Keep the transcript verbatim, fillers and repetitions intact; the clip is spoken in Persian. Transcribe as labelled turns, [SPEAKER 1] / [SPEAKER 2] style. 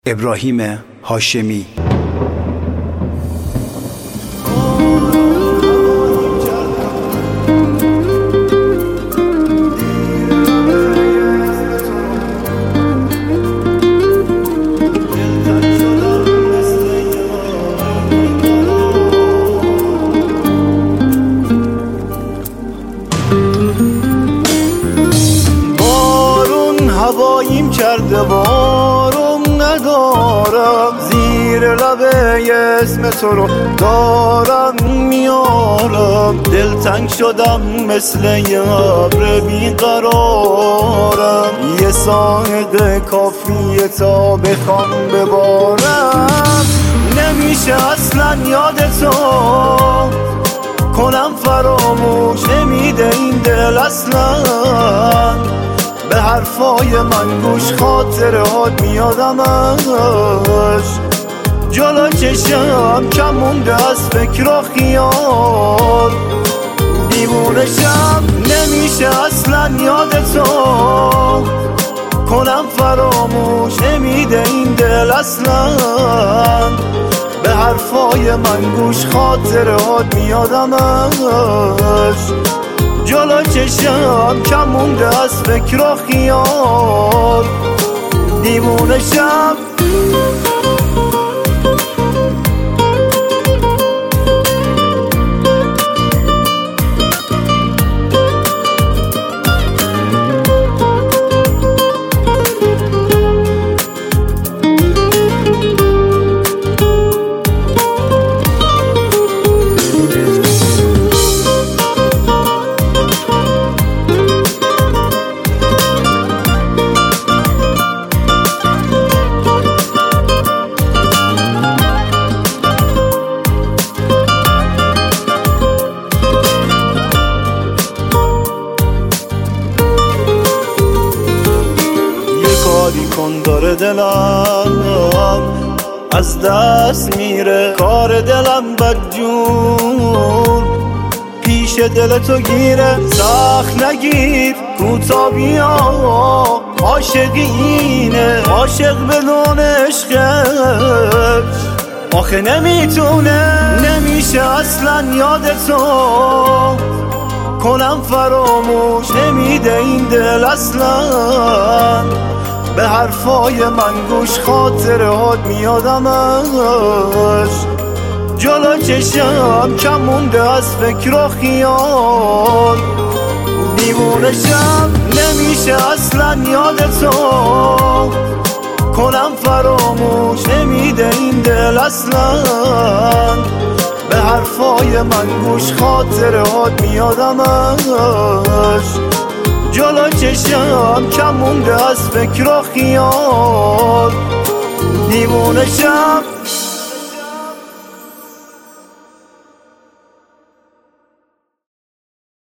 [SPEAKER 1] ابراهیم هاشمی.
[SPEAKER 2] بارون هواییم کرده بارم ندارم، زیر لبه اسم تو رو دارم میارم. دلتنگ شدم مثل یه ابر بیقرارم، یه ساعت کافیه تا بخوام ببارم. نمیشه اصلا یادتو کنم فراموش، نمیده این دل اصلا به حرفای من گوش. خاطرات میادمش جلو چشم، کم مونده از فکر و خیال. دیوونشم نمیشه اصلا یادتو کنم فراموش، نمیده این دل اصلا به حرفای من گوش. خاطرات میادمش جلو چشم، کم مونده از فکر و خیال. دیوونشم کن داره دلم از دست میره، کار دلم بدجور پیش دل تو گیره. سخت نگیر کوتا بیا، عاشقی اینه، عاشق بدون عشقش آخه نمیتونه. نمیشه اصلا یادتو کنم فراموش، نمیده این دل اصلا به حرفای من گوش. خاطرات میادمش جلو چشم، کم مونده از فکر و خیال. دیوونشم نمیشه اصلا یادتو کنم فراموش، نمیده این دل اصلا به حرفای من گوش. خاطرات میادمش جلو چشم، کم مونده از فکر و خیال. دیوونشم